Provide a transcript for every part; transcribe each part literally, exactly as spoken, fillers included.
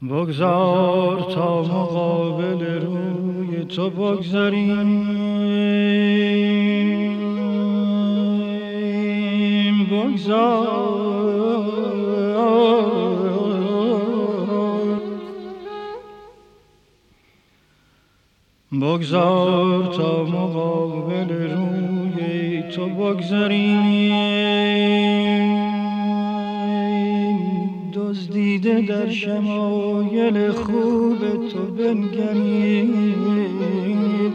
بگذار تا مقابل روی تو بگذاریم، بگذار بگذار تا مقابل روی تو بگذاریم، دزدیده در شمایل خوب تو بنگریم،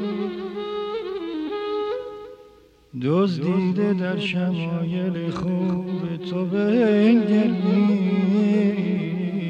دزدیده در شمایل خوب تو بنگریم.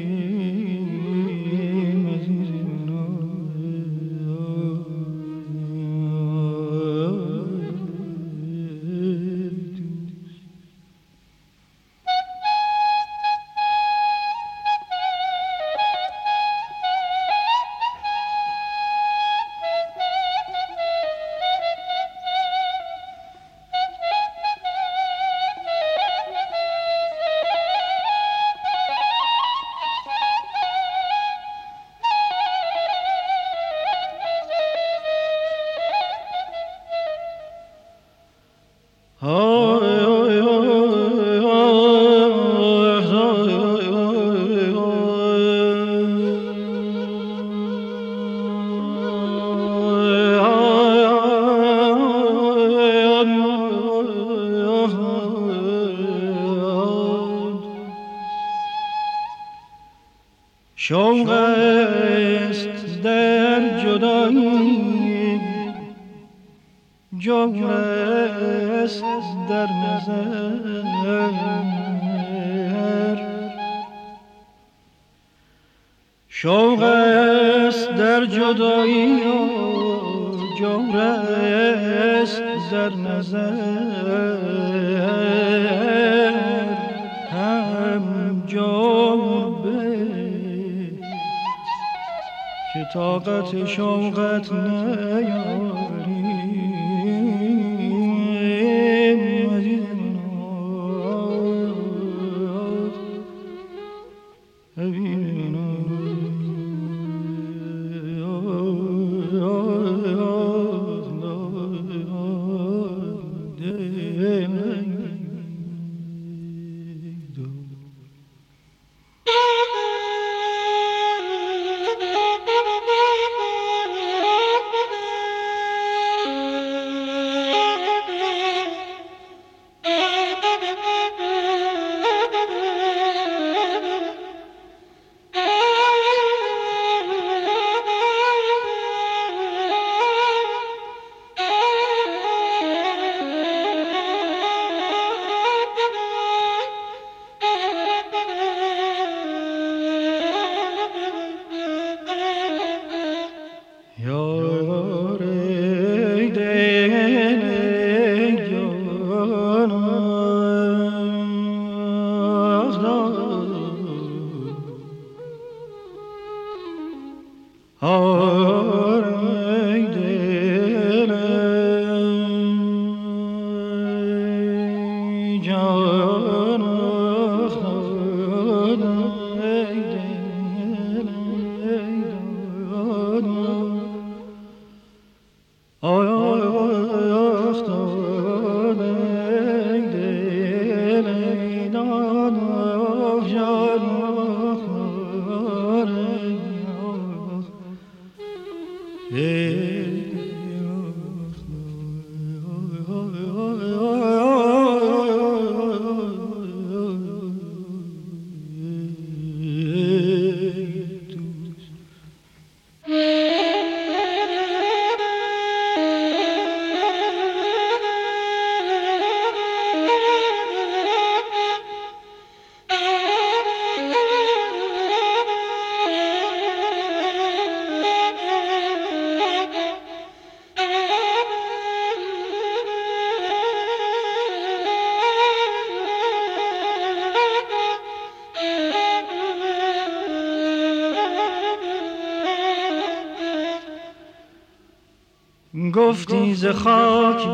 شوق است در جدایی، جور است در نظر، شوق است در جدایی و جور است در نظر، هم جور به که طاقت شوقت نیاریم. گفتی ز خاک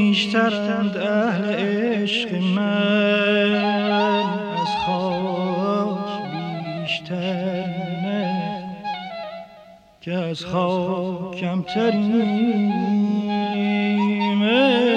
بیشترند اهل عشق من، از خاک بیشتر نه. که از خاک کمتریم